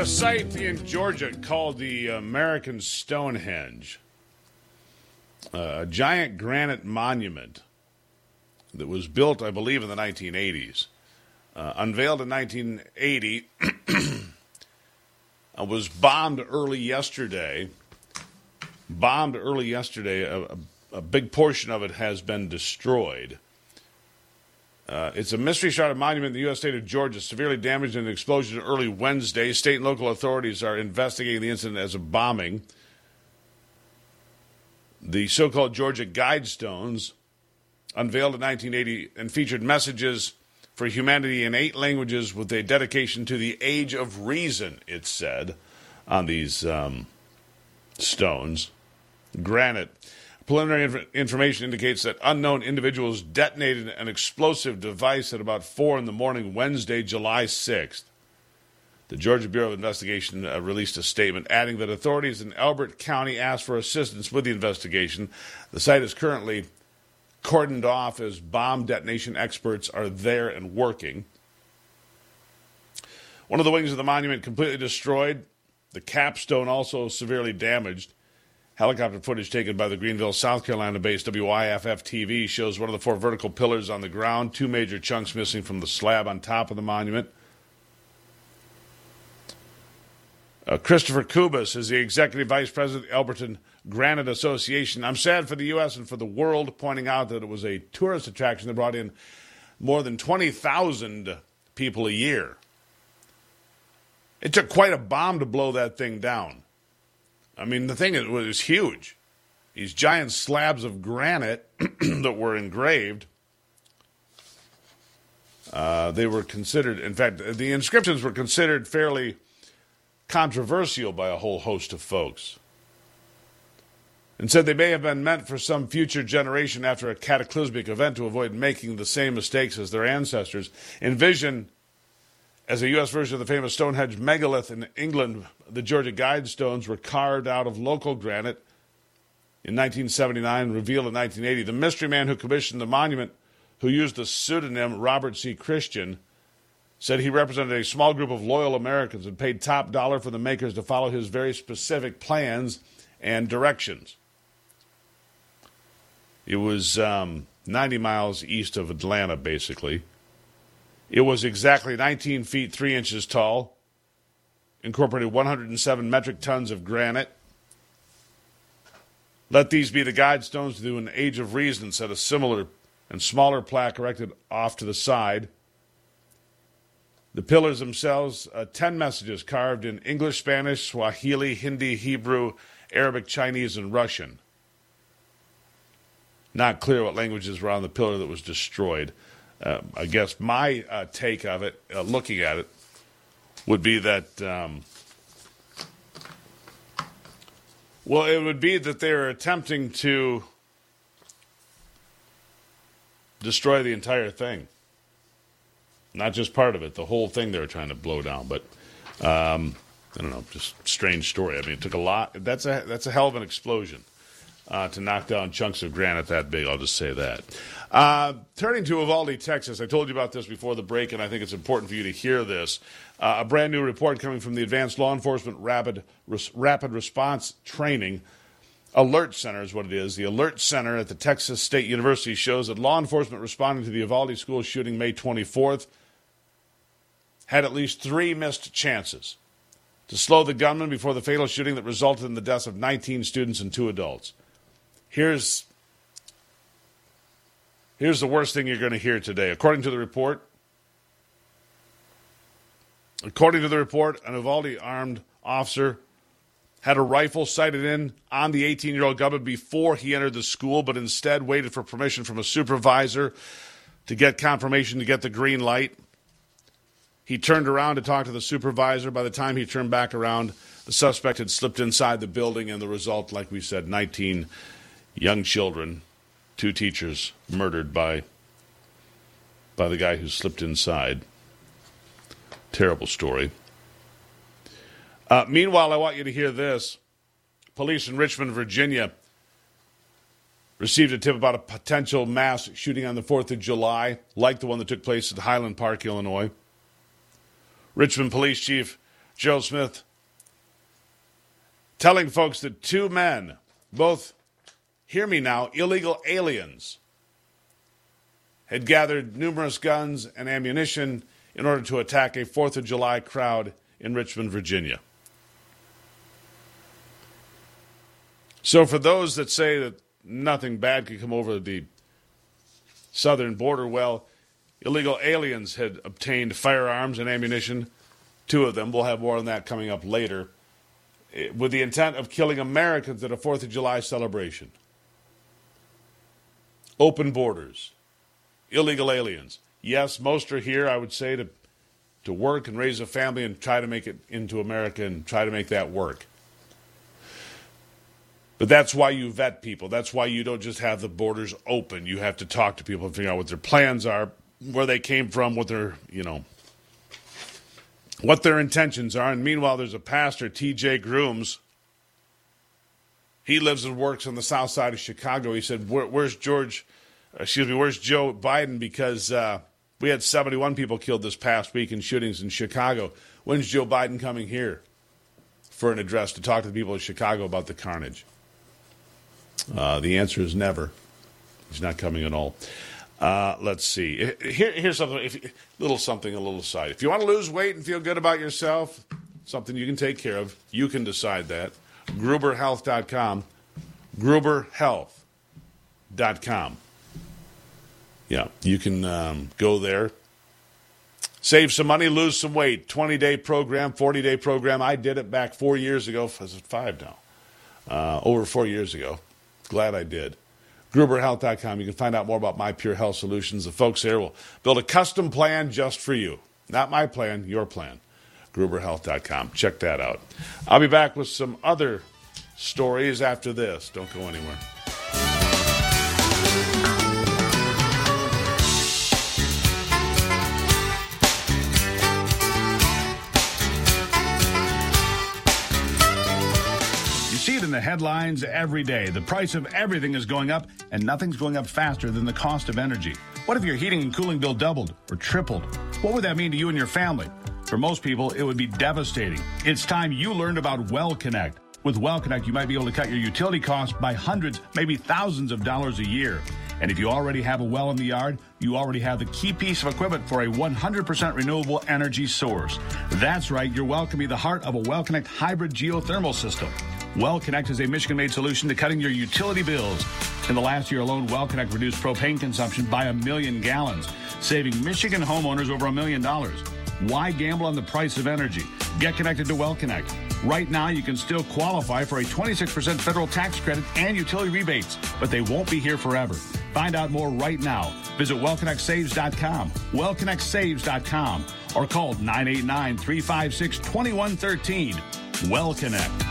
a site in Georgia called the American Stonehenge, a giant granite monument that was built, I believe, in the 1980s. Unveiled in 1980, was bombed early yesterday. A big portion of it has been destroyed. It's a mystery-shrouded monument in the U.S. state of Georgia, severely damaged in an explosion early Wednesday. State and local authorities are investigating the incident as a bombing. The so-called Georgia Guidestones, unveiled in 1980 and featured messages for humanity in 8 languages with a dedication to the Age of Reason, it said, on these stones. Granite. Preliminary information indicates that unknown individuals detonated an explosive device at about 4 in the morning Wednesday, July 6th. The Georgia Bureau of Investigation released a statement adding that authorities in Elbert County asked for assistance with the investigation. The site is currently cordoned off as bomb detonation experts are there and working. One of the wings of the monument completely destroyed. The capstone also severely damaged. Helicopter footage taken by the Greenville, South Carolina-based WYFF-TV shows one of the 4 vertical pillars on the ground, 2 major chunks missing from the slab on top of the monument. Christopher Kubas is the executive vice president of the Elberton Granite Association. I'm sad for the U.S. and for the world, pointing out that it was a tourist attraction that brought in more than 20,000 people a year. It took quite a bomb to blow that thing down. I mean, the thing was huge. These giant slabs of granite that were engraved, they were considered, in fact, the inscriptions were considered fairly controversial by a whole host of folks, and said they may have been meant for some future generation after a cataclysmic event to avoid making the same mistakes as their ancestors. Envision, as a U.S. version of the famous Stonehenge megalith in England, the Georgia Guidestones were carved out of local granite in 1979 and revealed in 1980. The mystery man who commissioned the monument, who used the pseudonym Robert C. Christian, said he represented a small group of loyal Americans and paid top dollar for the makers to follow his very specific plans and directions. It was 90 miles east of Atlanta, basically. It was exactly 19 feet 3 inches tall, incorporated 107 metric tons of granite. Let these be the Guidestones to an Age of Reason, said a similar and smaller plaque erected off to the side. The pillars themselves, 10 messages carved in English, Spanish, Swahili, Hindi, Hebrew, Arabic, Chinese, and Russian. Not clear what languages were on the pillar that was destroyed. I guess my take of it, looking at it, would be that, it would be that they're attempting to destroy the entire thing. Not just part of it, the whole thing they were trying to blow down. But, I don't know, just strange story. I mean, it took a lot. That's a hell of an explosion to knock down chunks of granite that big, I'll just say that. Turning to Uvalde, Texas, I told you about this before the break, and I think it's important for you to hear this. A brand new report coming from the Advanced Law Enforcement Rapid Response Training Alert Center is what it is. The Alert Center at the Texas State University shows that law enforcement responding to the Uvalde school shooting May 24th had at least 3 missed chances to slow the gunman before the fatal shooting that resulted in the deaths of 19 students and 2 adults. Here's the worst thing you're going to hear today. According to the report, an Uvalde armed officer had a rifle sighted in on the 18-year-old gunman before he entered the school, but instead waited for permission from a supervisor to get confirmation, to get the green light. He turned around to talk to the supervisor. By the time he turned back around, the suspect had slipped inside the building, and the result, like we said, 19 young children, 2 teachers murdered by the guy who slipped inside. Terrible story. Meanwhile, I want you to hear this. Police in Richmond, Virginia, received a tip about a potential mass shooting on the 4th of July, like the one that took place at Highland Park, Illinois. Richmond Police Chief Joe Smith, telling folks that two men, both, hear me now, illegal aliens, had gathered numerous guns and ammunition in order to attack a 4th of July crowd in Richmond, Virginia. So for those that say that nothing bad could come over the southern border, well, illegal aliens had obtained firearms and ammunition, 2 of them. We'll have more on that coming up later, with the intent of killing Americans at a 4th of July celebration. Open borders, illegal aliens. Yes, most are here, I would say, to work and raise a family and try to make it into America and try to make that work. But that's why you vet people. That's why you don't just have the borders open. You have to talk to people and figure out what their plans are, where they came from, what their intentions are. And meanwhile, there's a pastor, T.J. Grooms. He lives and works on the south side of Chicago. He said, where's Joe Biden? Because we had 71 people killed this past week in shootings in Chicago. When's Joe Biden coming here for an address to talk to the people of Chicago about the carnage? The answer is never. He's not coming at all. Let's see. Here's something, a little aside. If you want to lose weight and feel good about yourself, something you can take care of, you can decide that. GruberHealth.com. GruberHealth.com. Yeah, you can go there. Save some money, lose some weight. 20-day program, 40-day program. I did it back 4 years ago. Is it 5 now? Over 4 years ago. Glad I did. GruberHealth.com. You can find out more about My Pure Health Solutions. The folks there will build a custom plan just for you. Not my plan, your plan. GruberHealth.com. Check that out. I'll be back with some other stories after this. Don't go anywhere. See it in the headlines every day. The price of everything is going up, and nothing's going up faster than the cost of energy. What if your heating and cooling bill doubled or tripled? What would that mean to you and your family? For most people, it would be devastating. It's time you learned about Well Connect. With Well Connect, you might be able to cut your utility costs by hundreds, maybe thousands of dollars a year. And if you already have a well in the yard, you already have the key piece of equipment for a 100% renewable energy source. That's right, your well can be the heart of a Well Connect hybrid geothermal system. Well Connect is a Michigan-made solution to cutting your utility bills. In the last year alone, Well Connect reduced propane consumption by 1 million gallons, saving Michigan homeowners over $1 million. Why gamble on the price of energy? Get connected to Well Connect. Right now, you can still qualify for a 26% federal tax credit and utility rebates, but they won't be here forever. Find out more right now. Visit WellConnectSaves.com, WellConnectSaves.com, or call 989-356-2113. Well Connect.